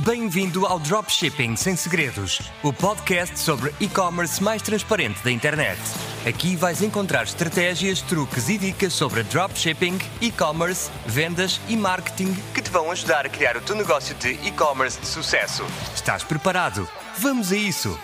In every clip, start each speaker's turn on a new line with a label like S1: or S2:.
S1: Bem-vindo ao Dropshipping Sem Segredos, o podcast sobre e-commerce mais transparente da internet. Aqui vais encontrar estratégias, truques e dicas sobre dropshipping, e-commerce, vendas e marketing que te vão ajudar a criar o teu negócio de e-commerce de sucesso. Estás preparado? Vamos a isso!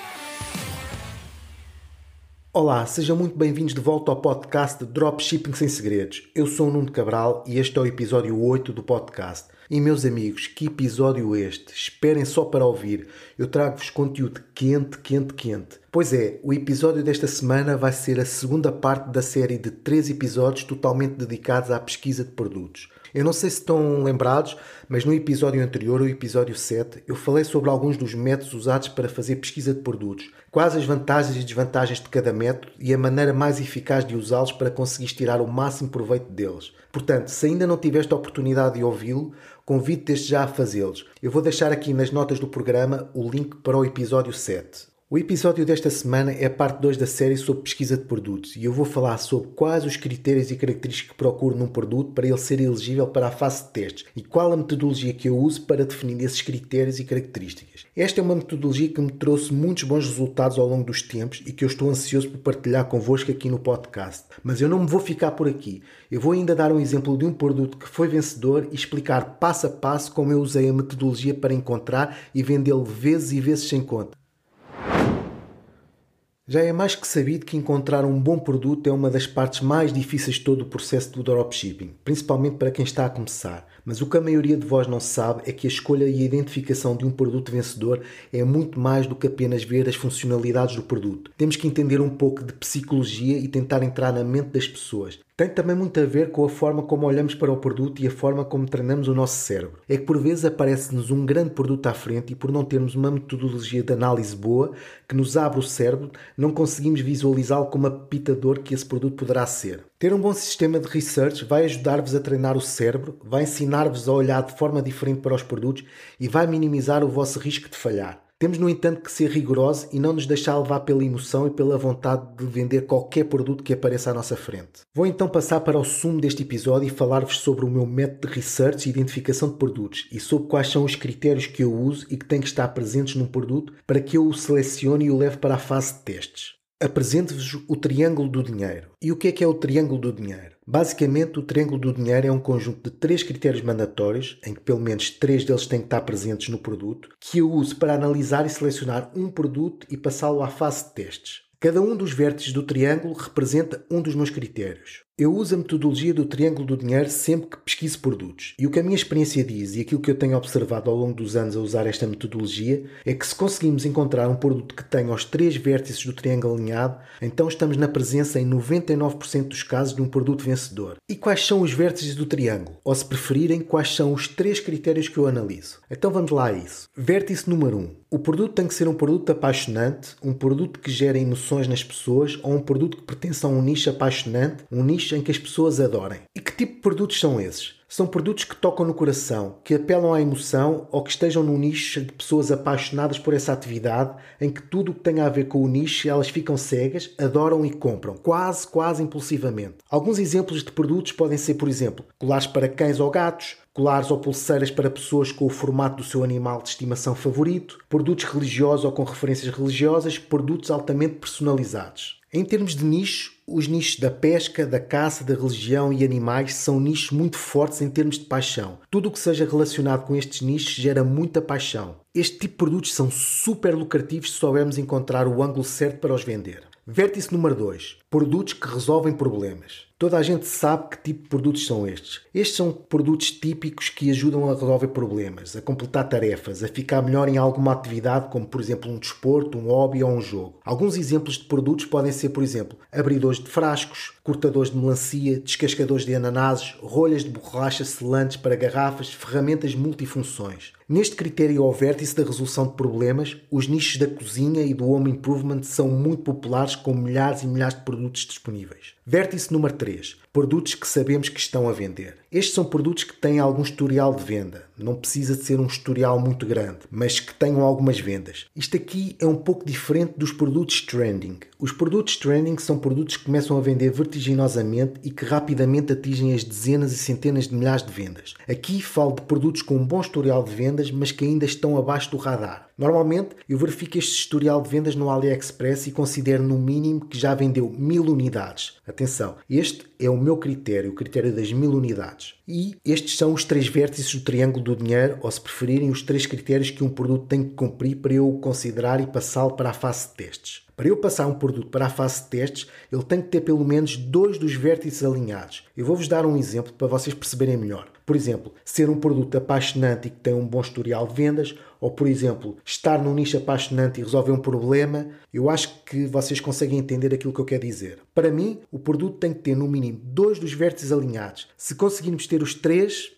S2: Olá, sejam muito bem-vindos de volta ao podcast de Dropshipping Sem Segredos. Eu sou o Nuno Cabral e este é o episódio 8 do podcast. E meus amigos, que episódio este? Esperem só para ouvir. Eu trago-vos conteúdo quente. Pois é, o episódio desta semana vai ser a segunda parte da série de 3 episódios totalmente dedicados à pesquisa de produtos. Eu não sei se estão lembrados, mas no episódio anterior, o episódio 7, eu falei sobre alguns dos métodos usados para fazer pesquisa de produtos, quais as vantagens e desvantagens de cada método e a maneira mais eficaz de usá-los para conseguires tirar o máximo proveito deles. Portanto, se ainda não tiveste a oportunidade de ouvi-lo, convido-te desde já a fazê-los. Eu vou deixar aqui nas notas do programa o link para o episódio 7. O episódio desta semana é a parte 2 da série sobre pesquisa de produtos e eu vou falar sobre quais os critérios e características que procuro num produto para ele ser elegível para a fase de testes e qual a metodologia que eu uso para definir esses critérios e características. Esta é uma metodologia que me trouxe muitos bons resultados ao longo dos tempos e que eu estou ansioso por partilhar convosco aqui no podcast. Mas eu não me vou ficar por aqui. Eu vou ainda dar um exemplo de um produto que foi vencedor e explicar passo a passo como eu usei a metodologia para encontrar e vendê-lo vezes e vezes sem conta. Já é mais que sabido que encontrar um bom produto é uma das partes mais difíceis de todo o processo do dropshipping, principalmente para quem está a começar. Mas o que a maioria de vós não sabe é que a escolha e a identificação de um produto vencedor é muito mais do que apenas ver as funcionalidades do produto. Temos que entender um pouco de psicologia e tentar entrar na mente das pessoas. Tem também muito a ver com a forma como olhamos para o produto e a forma como treinamos o nosso cérebro. É que por vezes aparece-nos um grande produto à frente e por não termos uma metodologia de análise boa que nos abre o cérebro, não conseguimos visualizá-lo como a pepita de ouro que esse produto poderá ser. Ter um bom sistema de research vai ajudar-vos a treinar o cérebro, vai ensinar-vos a olhar de forma diferente para os produtos e vai minimizar o vosso risco de falhar. Temos, no entanto, que ser rigorosos e não nos deixar levar pela emoção e pela vontade de vender qualquer produto que apareça à nossa frente. Vou então passar para o sumo deste episódio e falar-vos sobre o meu método de research e identificação de produtos e sobre quais são os critérios que eu uso e que têm que estar presentes num produto para que eu o selecione e o leve para a fase de testes. Apresento-vos o triângulo do dinheiro. E o que é o triângulo do dinheiro? Basicamente, o triângulo do dinheiro é um conjunto de 3 critérios mandatórios, em que pelo menos 3 deles têm que estar presentes no produto, que eu uso para analisar e selecionar um produto e passá-lo à fase de testes. Cada um dos vértices do triângulo representa um dos meus critérios. Eu uso a metodologia do triângulo do dinheiro sempre que pesquiso produtos. E o que a minha experiência diz e aquilo que eu tenho observado ao longo dos anos a usar esta metodologia é que se conseguimos encontrar um produto que tenha os 3 vértices do triângulo alinhado, então estamos na presença em 99% dos casos de um produto vencedor. E quais são os vértices do triângulo? Ou se preferirem, quais são os 3 critérios que eu analiso? Então vamos lá a isso. Vértice número 1. O produto tem que ser um produto apaixonante, um produto que gera emoções nas pessoas ou um produto que pertence a um nicho apaixonante, um nicho em que as pessoas adorem. E que tipo de produtos são esses? São produtos que tocam no coração, que apelam à emoção ou que estejam num nicho de pessoas apaixonadas por essa atividade, em que tudo o que tem a ver com o nicho elas ficam cegas, adoram e compram, quase impulsivamente. Alguns exemplos de produtos podem ser, por exemplo, colares para cães ou gatos, colares ou pulseiras para pessoas com o formato do seu animal de estimação favorito, produtos religiosos ou com referências religiosas, produtos altamente personalizados. Em termos de nicho, os nichos da pesca, da caça, da religião e animais são nichos muito fortes em termos de paixão. Tudo o que seja relacionado com estes nichos gera muita paixão. Este tipo de produtos são super lucrativos se soubermos encontrar o ângulo certo para os vender. Vértice número 2. Produtos que resolvem problemas. Toda a gente sabe que tipo de produtos são estes. Estes são produtos típicos que ajudam a resolver problemas, a completar tarefas, a ficar melhor em alguma atividade, como por exemplo um desporto, um hobby ou um jogo. Alguns exemplos de produtos podem ser, por exemplo, abridores de frascos, cortadores de melancia, descascadores de ananases, rolhas de borracha selantes para garrafas, ferramentas multifunções. Neste critério ao vértice da resolução de problemas, os nichos da cozinha e do home improvement são muito populares com milhares e milhares de produtos disponíveis. Vértice número 3. Produtos que sabemos que estão a vender. Estes são produtos que têm algum historial de venda. Não precisa de ser um historial muito grande, mas que tenham algumas vendas. Isto aqui é um pouco diferente dos produtos trending. Os produtos trending são produtos que começam a vender vertiginosamente e que rapidamente atingem as dezenas e centenas de milhares de vendas. Aqui falo de produtos com um bom historial de vendas, mas que ainda estão abaixo do radar. Normalmente, eu verifico este historial de vendas no AliExpress e considero no mínimo que já vendeu 1000 unidades. Atenção, este é o meu critério, o critério das 1000 unidades. E estes são os 3 vértices do triângulo do dinheiro, ou se preferirem, os 3 critérios que um produto tem que cumprir para eu o considerar e passá-lo para a fase de testes. Para eu passar um produto para a fase de testes, ele tem que ter pelo menos 2 dos vértices alinhados. Eu vou-vos dar um exemplo para vocês perceberem melhor. Por exemplo, ser um produto apaixonante e que tem um bom historial de vendas, ou por exemplo, estar num nicho apaixonante e resolver um problema, eu acho que vocês conseguem entender aquilo que eu quero dizer. Para mim, o produto tem que ter no mínimo 2 dos vértices alinhados. Se conseguirmos ter os 3,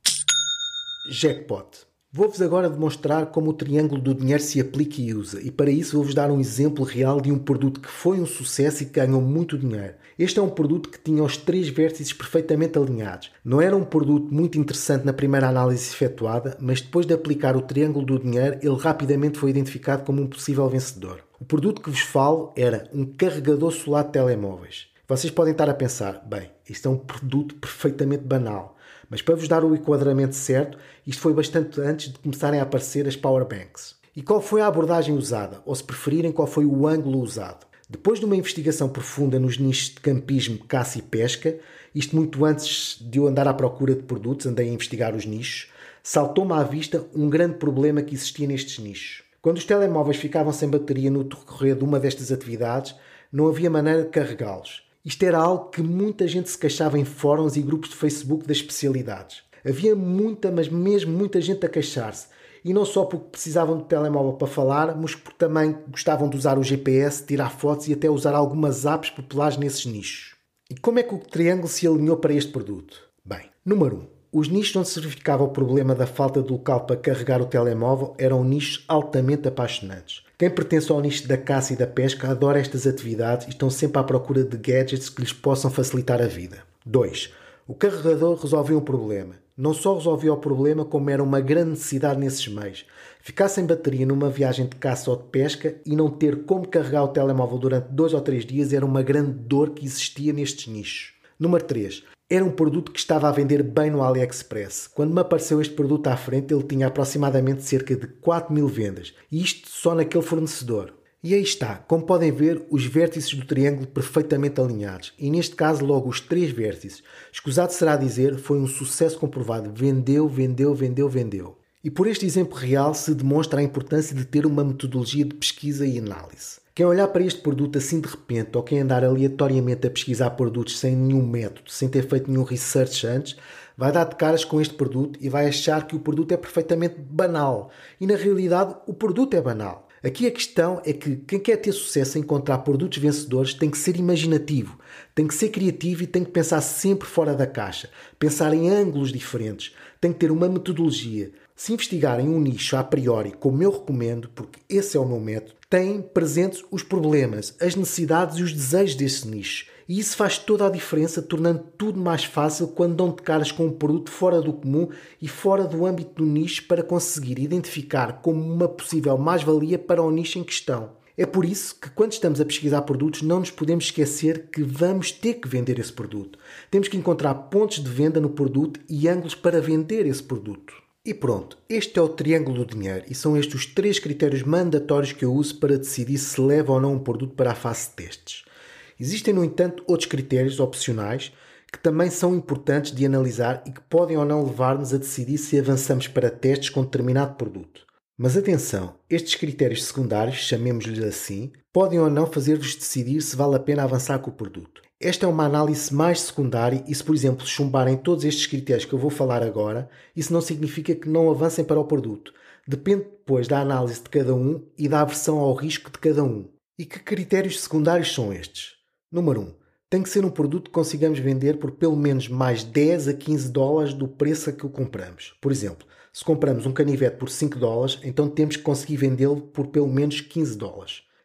S2: jackpot. Vou-vos agora demonstrar como o triângulo do dinheiro se aplica e usa, e para isso vou-vos dar um exemplo real de um produto que foi um sucesso e que ganhou muito dinheiro. Este é um produto que tinha os 3 vértices perfeitamente alinhados. Não era um produto muito interessante na primeira análise efetuada, mas depois de aplicar o triângulo do dinheiro, ele rapidamente foi identificado como um possível vencedor. O produto que vos falo era um carregador solar de telemóveis. Vocês podem estar a pensar, bem, isto é um produto perfeitamente banal. Mas para vos dar o enquadramento certo, isto foi bastante antes de começarem a aparecer as powerbanks. E qual foi a abordagem usada? Ou se preferirem, qual foi o ângulo usado? Depois de uma investigação profunda nos nichos de campismo, caça e pesca, isto muito antes de eu andar à procura de produtos, andei a investigar os nichos, saltou-me à vista um grande problema que existia nestes nichos. Quando os telemóveis ficavam sem bateria no decorrer de uma destas atividades, não havia maneira de carregá-los. Isto era algo que muita gente se queixava em fóruns e grupos de Facebook das especialidades. Havia muita, mas mesmo muita gente a queixar-se. E não só porque precisavam do telemóvel para falar, mas porque também gostavam de usar o GPS, tirar fotos e até usar algumas apps populares nesses nichos. E como é que o triângulo se alinhou para este produto? Bem, número 1. Os nichos onde se verificava o problema da falta de local para carregar o telemóvel eram nichos altamente apaixonantes. Quem pertence ao nicho da caça e da pesca adora estas atividades e estão sempre à procura de gadgets que lhes possam facilitar a vida. 2. O carregador resolveu um problema. Não só resolveu o problema, como era uma grande necessidade nesses meios. Ficar sem bateria numa viagem de caça ou de pesca e não ter como carregar o telemóvel durante 2 ou 3 dias era uma grande dor que existia nestes nichos. Número 3. Era um produto que estava a vender bem no AliExpress. Quando me apareceu este produto à frente, ele tinha aproximadamente cerca de 4000 vendas. E isto só naquele fornecedor. E aí está, como podem ver, os vértices do triângulo perfeitamente alinhados. E neste caso, logo os 3 vértices. Escusado será dizer, foi um sucesso comprovado. Vendeu, vendeu, vendeu, vendeu. E por este exemplo real se demonstra a importância de ter uma metodologia de pesquisa e análise. Quem olhar para este produto assim de repente ou quem andar aleatoriamente a pesquisar produtos sem nenhum método, sem ter feito nenhum research antes, vai dar de caras com este produto e vai achar que o produto é perfeitamente banal. E na realidade o produto é banal. Aqui a questão é que quem quer ter sucesso em encontrar produtos vencedores tem que ser imaginativo, tem que ser criativo e tem que pensar sempre fora da caixa, pensar em ângulos diferentes, tem que ter uma metodologia. Se investigarem um nicho a priori, como eu recomendo, porque esse é o meu método, têm presentes os problemas, as necessidades e os desejos desse nicho. E isso faz toda a diferença, tornando tudo mais fácil quando dão de caras com um produto fora do comum e fora do âmbito do nicho para conseguir identificar como uma possível mais-valia para o nicho em questão. É por isso que quando estamos a pesquisar produtos não nos podemos esquecer que vamos ter que vender esse produto. Temos que encontrar pontos de venda no produto e ângulos para vender esse produto. E pronto, este é o triângulo do dinheiro e são estes os 3 critérios mandatórios que eu uso para decidir se leva ou não um produto para a fase de testes. Existem, no entanto, outros critérios opcionais que também são importantes de analisar e que podem ou não levar-nos a decidir se avançamos para testes com determinado produto. Mas atenção, estes critérios secundários, chamemos-lhes assim, podem ou não fazer-vos decidir se vale a pena avançar com o produto. Esta é uma análise mais secundária e se, por exemplo, chumbarem todos estes critérios que eu vou falar agora, isso não significa que não avancem para o produto. Depende depois da análise de cada um e da aversão ao risco de cada um. E que critérios secundários são estes? Número 1. Tem que ser um produto que consigamos vender por pelo menos mais 10 a 15 dólares do preço a que o compramos. Por exemplo, se compramos um canivete por 5 dólares, então temos que conseguir vendê-lo por pelo menos 15 dólares.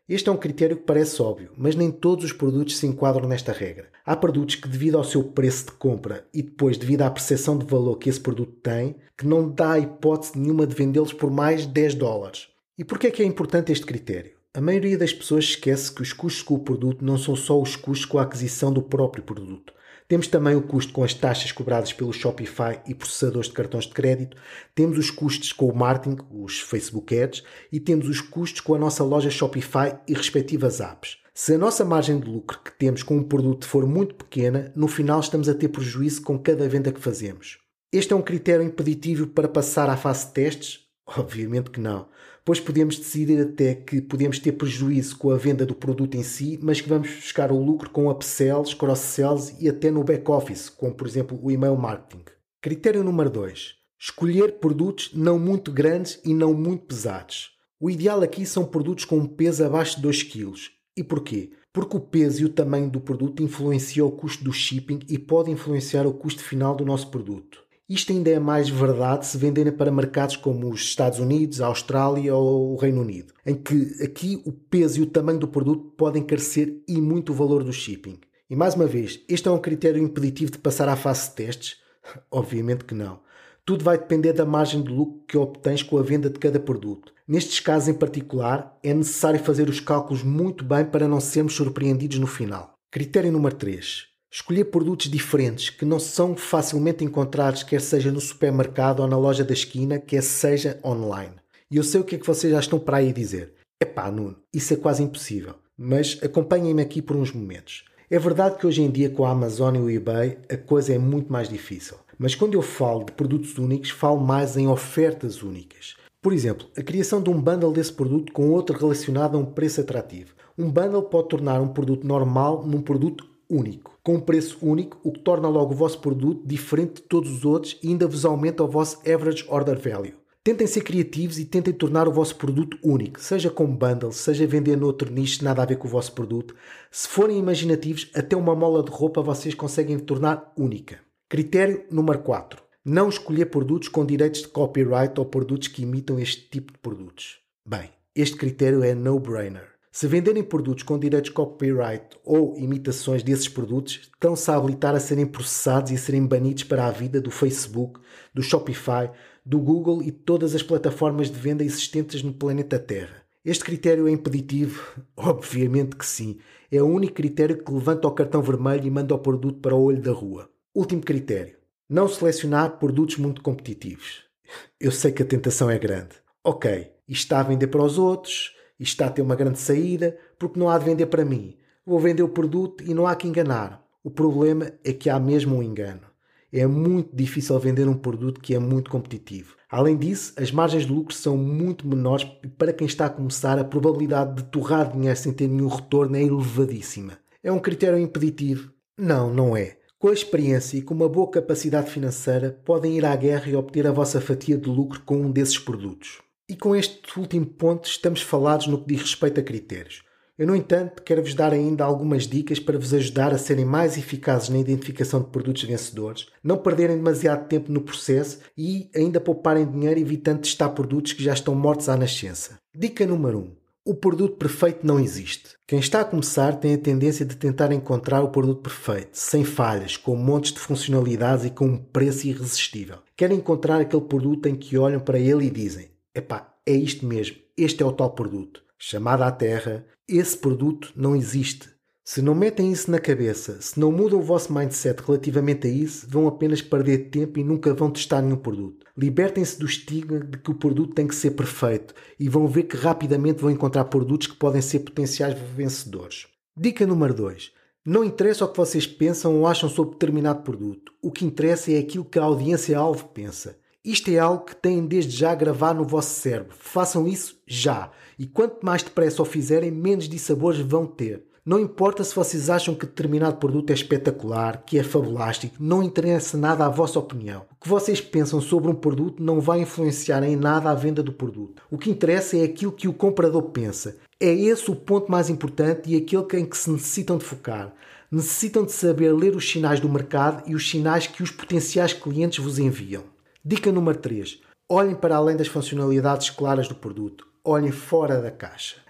S2: Este é um critério que parece óbvio, mas nem todos os produtos se enquadram nesta regra. Há produtos que, devido ao seu preço de compra e depois devido à percepção de valor que esse produto tem, que não dá hipótese nenhuma de vendê-los por mais de $10. E porquê é que é importante este critério? A maioria das pessoas esquece que os custos com o produto não são só os custos com a aquisição do próprio produto. Temos também o custo com as taxas cobradas pelo Shopify e processadores de cartões de crédito, temos os custos com o marketing, os Facebook Ads, e temos os custos com a nossa loja Shopify e respectivas apps. Se a nossa margem de lucro que temos com um produto for muito pequena, no final estamos a ter prejuízo com cada venda que fazemos. Este é um critério impeditivo para passar à fase de testes? Obviamente que não, pois podemos decidir até que podemos ter prejuízo com a venda do produto em si, mas que vamos buscar o lucro com upsells, cross-sells e até no back-office, como por exemplo o email marketing. Critério número 2. Escolher produtos não muito grandes e não muito pesados. O ideal aqui são produtos com um peso abaixo de 2 kg. E porquê? Porque o peso e o tamanho do produto influenciam o custo do shipping e pode influenciar o custo final do nosso produto. Isto ainda é mais verdade se venderem para mercados como os Estados Unidos, a Austrália ou o Reino Unido, em que aqui o peso e o tamanho do produto podem encarecer e muito o valor do shipping. E mais uma vez, este é um critério impeditivo de passar à fase de testes? Obviamente que não. Tudo vai depender da margem de lucro que obtens com a venda de cada produto. Nestes casos em particular, é necessário fazer os cálculos muito bem para não sermos surpreendidos no final. Critério número 3. Escolher produtos diferentes que não são facilmente encontrados, quer seja no supermercado ou na loja da esquina, quer seja online. E eu sei o que é que vocês já estão para aí dizer. Epá, Nuno, isso é quase impossível. Mas acompanhem-me aqui por uns momentos. É verdade que hoje em dia com a Amazon e o eBay a coisa é muito mais difícil. Mas quando eu falo de produtos únicos, falo mais em ofertas únicas. Por exemplo, a criação de um bundle desse produto com outro relacionado a um preço atrativo. Um bundle pode tornar um produto normal num produto único, com um preço único, o que torna logo o vosso produto diferente de todos os outros e ainda vos aumenta o vosso average order value. Tentem ser criativos e tentem tornar o vosso produto único, seja com bundle, seja vender noutro nicho nada a ver com o vosso produto. Se forem imaginativos, até uma mola de roupa vocês conseguem tornar única. Critério número 4. Não escolher produtos com direitos de copyright ou produtos que imitam este tipo de produtos. Bem, este critério é no-brainer. Se venderem produtos com direitos de copyright ou imitações desses produtos, estão-se a habilitar a serem processados e a serem banidos para a vida do Facebook, do Shopify, do Google e todas as plataformas de venda existentes no planeta Terra. Este critério é impeditivo? Obviamente que sim. É o único critério que levanta o cartão vermelho e manda o produto para o olho da rua. Último critério. Não selecionar produtos muito competitivos. Eu sei que a tentação é grande. Ok, isto está a vender para os outros, isto está a ter uma grande saída, porque não há de vender para mim. Vou vender o produto e não há que enganar. O problema é que há mesmo um engano. É muito difícil vender um produto que é muito competitivo. Além disso, as margens de lucro são muito menores e para quem está a começar a probabilidade de torrar dinheiro sem ter nenhum retorno é elevadíssima. É um critério impeditivo? Não, não é. Com a experiência e com uma boa capacidade financeira, podem ir à guerra e obter a vossa fatia de lucro com um desses produtos. E com este último ponto estamos falados no que diz respeito a critérios. Eu, no entanto, quero-vos dar ainda algumas dicas para vos ajudar a serem mais eficazes na identificação de produtos vencedores, não perderem demasiado tempo no processo e ainda pouparem dinheiro evitando testar produtos que já estão mortos à nascença. Dica número 1. O produto perfeito não existe. Quem está a começar tem a tendência de tentar encontrar o produto perfeito, sem falhas, com montes de funcionalidades e com um preço irresistível. Querem encontrar aquele produto em que olham para ele e dizem: epá, é isto mesmo, este é o tal produto. Chamada à terra, esse produto não existe. Se não metem isso na cabeça, se não mudam o vosso mindset relativamente a isso, vão apenas perder tempo e nunca vão testar nenhum produto. Libertem-se do estigma de que o produto tem que ser perfeito e vão ver que rapidamente vão encontrar produtos que podem ser potenciais vencedores. Dica número 2. Não interessa o que vocês pensam ou acham sobre determinado produto. O que interessa é aquilo que a audiência-alvo pensa. Isto é algo que têm desde já a gravar no vosso cérebro. Façam isso já. E quanto mais depressa o fizerem, menos dissabores vão ter. Não importa se vocês acham que determinado produto é espetacular, que é fabulástico, não interessa nada a vossa opinião. O que vocês pensam sobre um produto não vai influenciar em nada a venda do produto. O que interessa é aquilo que o comprador pensa. É esse o ponto mais importante e aquele em que se necessitam de focar. Necessitam de saber ler os sinais do mercado e os sinais que os potenciais clientes vos enviam. Dica número 3. Olhem para além das funcionalidades claras do produto. Olhem fora da caixa.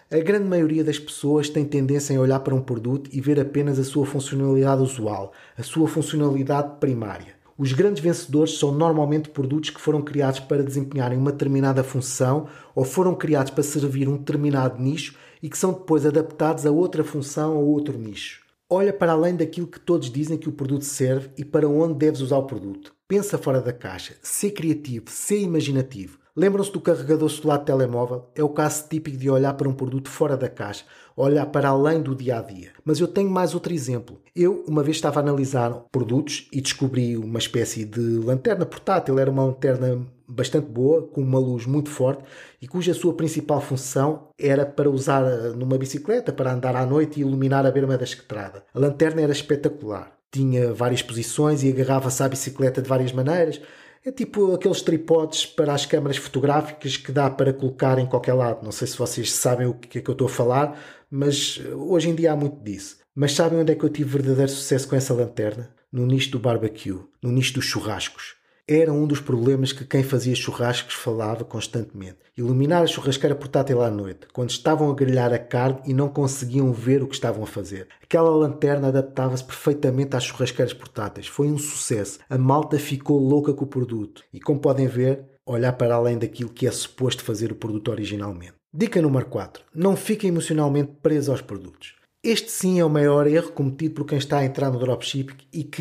S2: A grande maioria das pessoas tem tendência em olhar para um produto e ver apenas a sua funcionalidade usual, a sua funcionalidade primária. Os grandes vencedores são normalmente produtos que foram criados para desempenharem uma determinada função ou foram criados para servir um determinado nicho e que são depois adaptados a outra função ou outro nicho. Olha para além daquilo que todos dizem que o produto serve e para onde deves usar o produto. Pensa fora da caixa, ser criativo, ser imaginativo. Lembram-se do carregador solar de telemóvel? É o caso típico de olhar para um produto fora da caixa, olhar para além do dia-a-dia. Mas eu tenho mais outro exemplo. Eu, uma vez, estava a analisar produtos e descobri uma espécie de lanterna portátil. Era uma lanterna bastante boa, com uma luz muito forte e cuja sua principal função era para usar numa bicicleta, para andar à noite e iluminar a berma da estrada. A lanterna era espetacular. Tinha várias posições e agarrava-se à bicicleta de várias maneiras. É tipo aqueles tripodes para as câmaras fotográficas que dá para colocar em qualquer lado. Não sei se vocês sabem o que é que eu estou a falar, mas hoje em dia há muito disso. Mas sabem onde é que eu tive verdadeiro sucesso com essa lanterna? No nicho do barbecue, no nicho dos churrascos. Era um dos problemas que quem fazia churrascos falava constantemente. Iluminar a churrasqueira portátil à noite, quando estavam a grelhar a carne e não conseguiam ver o que estavam a fazer. Aquela lanterna adaptava-se perfeitamente às churrasqueiras portáteis. Foi um sucesso. A malta ficou louca com o produto. E como podem ver, olhar para além daquilo que é suposto fazer o produto originalmente. Dica número 4. Não fiquem emocionalmente presos aos produtos. Este sim é o maior erro cometido por quem está a entrar no dropshipping e que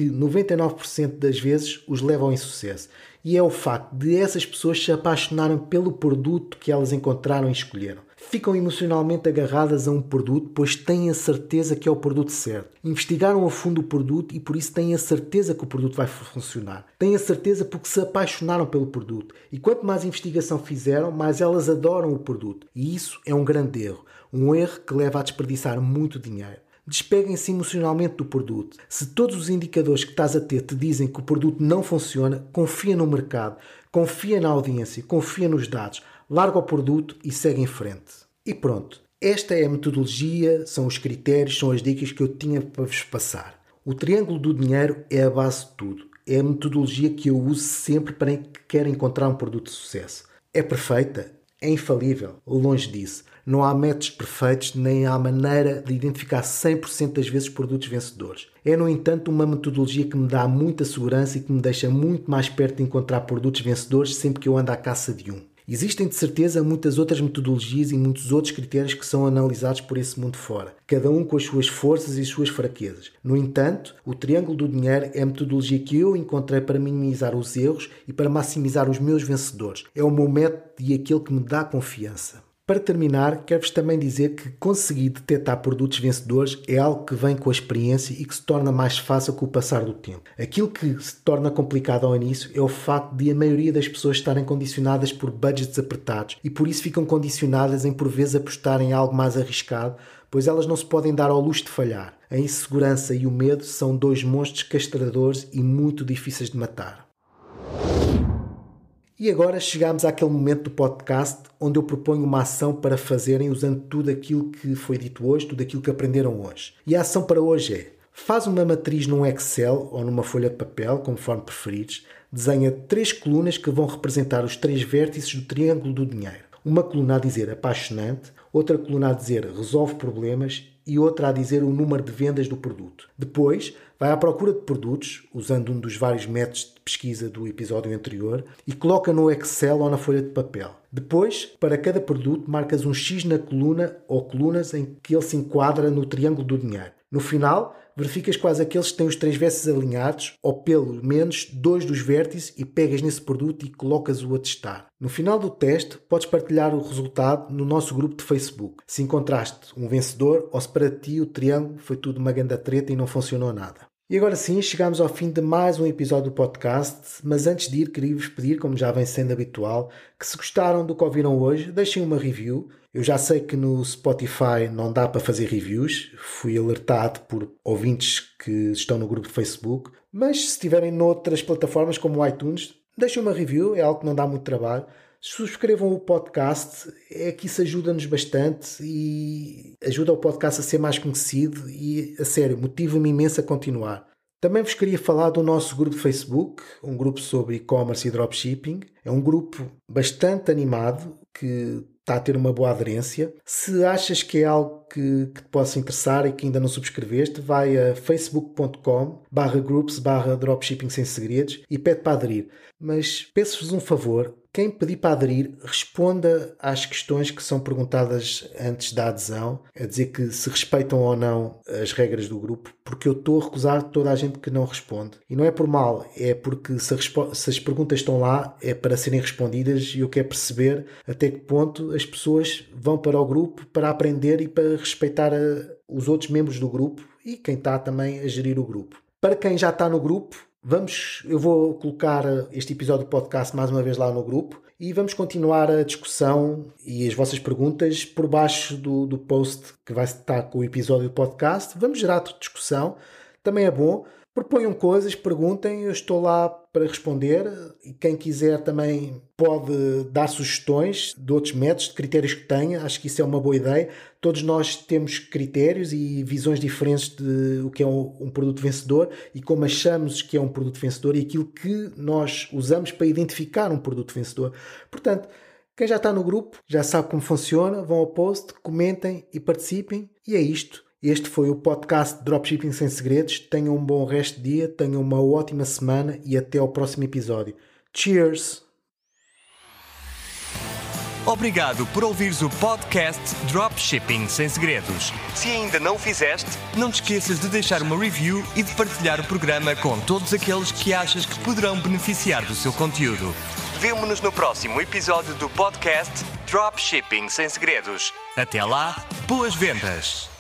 S2: 99% das vezes os leva ao insucesso. E é o facto de essas pessoas se apaixonarem pelo produto que elas encontraram e escolheram. Ficam emocionalmente agarradas a um produto, pois têm a certeza que é o produto certo. Investigaram a fundo o produto e por isso têm a certeza que o produto vai funcionar. Têm a certeza porque se apaixonaram pelo produto. E quanto mais investigação fizeram, mais elas adoram o produto. E isso é um grande erro. Um erro que leva a desperdiçar muito dinheiro. Despeguem-se emocionalmente do produto. Se todos os indicadores que estás a ter te dizem que o produto não funciona, confia no mercado, confia na audiência, confia nos dados, larga o produto e segue em frente. E pronto. Esta é a metodologia, são os critérios, são as dicas que eu tinha para vos passar. O triângulo do dinheiro é a base de tudo. É a metodologia que eu uso sempre para quem quer encontrar um produto de sucesso. É perfeita? É infalível? Longe disso. Não há métodos perfeitos, nem há maneira de identificar 100% das vezes produtos vencedores. É, no entanto, uma metodologia que me dá muita segurança e que me deixa muito mais perto de encontrar produtos vencedores sempre que eu ando à caça de um. Existem, de certeza, muitas outras metodologias e muitos outros critérios que são analisados por esse mundo fora, cada um com as suas forças e suas fraquezas. No entanto, o triângulo do dinheiro é a metodologia que eu encontrei para minimizar os erros e para maximizar os meus vencedores. É o meu método e aquele que me dá confiança. Para terminar, quero-vos também dizer que conseguir detectar produtos vencedores é algo que vem com a experiência e que se torna mais fácil com o passar do tempo. Aquilo que se torna complicado ao início é o facto de a maioria das pessoas estarem condicionadas por budgets apertados e por isso ficam condicionadas em por vezes apostarem em algo mais arriscado, pois elas não se podem dar ao luxo de falhar. A insegurança e o medo são dois monstros castradores e muito difíceis de matar. E agora chegamos àquele momento do podcast onde eu proponho uma ação para fazerem usando tudo aquilo que foi dito hoje, tudo aquilo que aprenderam hoje. E a ação para hoje é: faz uma matriz num Excel ou numa folha de papel, conforme preferires, desenha 3 colunas que vão representar os 3 vértices do triângulo do dinheiro. Uma coluna a dizer apaixonante, outra coluna a dizer resolve problemas e outra a dizer o número de vendas do produto. Depois, vai à procura de produtos, usando um dos vários métodos de pesquisa do episódio anterior, e coloca no Excel ou na folha de papel. Depois, para cada produto, marcas um X na coluna ou colunas em que ele se enquadra no triângulo do dinheiro. No final, verificas quais aqueles que têm os 3 vértices alinhados, ou pelo menos 2 dos vértices, e pegas nesse produto e colocas-o a testar. No final do teste, podes partilhar o resultado no nosso grupo de Facebook. Se encontraste um vencedor ou se para ti o triângulo foi tudo uma grande treta e não funcionou nada. E agora sim, chegamos ao fim de mais um episódio do podcast, mas antes de ir, queria-vos pedir, como já vem sendo habitual, que se gostaram do que ouviram hoje, deixem uma review. Eu já sei que no Spotify não dá para fazer reviews, fui alertado por ouvintes que estão no grupo de Facebook, mas se estiverem noutras plataformas como o iTunes, deixem uma review, é algo que não dá muito trabalho. Subscrevam o podcast, é que isso ajuda-nos bastante e ajuda o podcast a ser mais conhecido e, a sério, motiva-me imenso a continuar. Também vos queria falar do nosso grupo de Facebook, um grupo sobre e-commerce e dropshipping. É um grupo bastante animado que está a ter uma boa aderência. Se achas que é algo que te possa interessar e que ainda não subscreveste, vai a facebook.com/groups/dropshipping sem segredos e pede para aderir. Mas peço-vos um favor, quem pedir para aderir, responda às questões que são perguntadas antes da adesão, a dizer que se respeitam ou não as regras do grupo, porque eu estou a recusar toda a gente que não responde. E não é por mal, é porque se as perguntas estão lá, é para serem respondidas e eu quero perceber até que ponto as pessoas vão para o grupo para aprender e para respeitar os outros membros do grupo e quem está também a gerir o grupo. Para quem já está no grupo, eu vou colocar este episódio do podcast mais uma vez lá no grupo e vamos continuar a discussão e as vossas perguntas por baixo do post que vai estar com o episódio do podcast. Vamos gerar discussão, também é bom. Proponham coisas, perguntem, eu estou lá para responder e quem quiser também pode dar sugestões de outros métodos, de critérios que tenha. Acho que isso é uma boa ideia. Todos nós temos critérios e visões diferentes de o que é um produto vencedor e como achamos que é um produto vencedor e aquilo que nós usamos para identificar um produto vencedor. Portanto, quem já está no grupo já sabe como funciona, vão ao post, comentem e participem e é isto. Este foi o podcast Dropshipping Sem Segredos. Tenham um bom resto de dia, tenham uma ótima semana e até ao próximo episódio. Cheers!
S1: Obrigado por ouvires o podcast Dropshipping Sem Segredos. Se ainda não o fizeste, não te esqueças de deixar uma review e de partilhar o programa com todos aqueles que achas que poderão beneficiar do seu conteúdo. Vemo-nos no próximo episódio do podcast Dropshipping Sem Segredos. Até lá, boas vendas!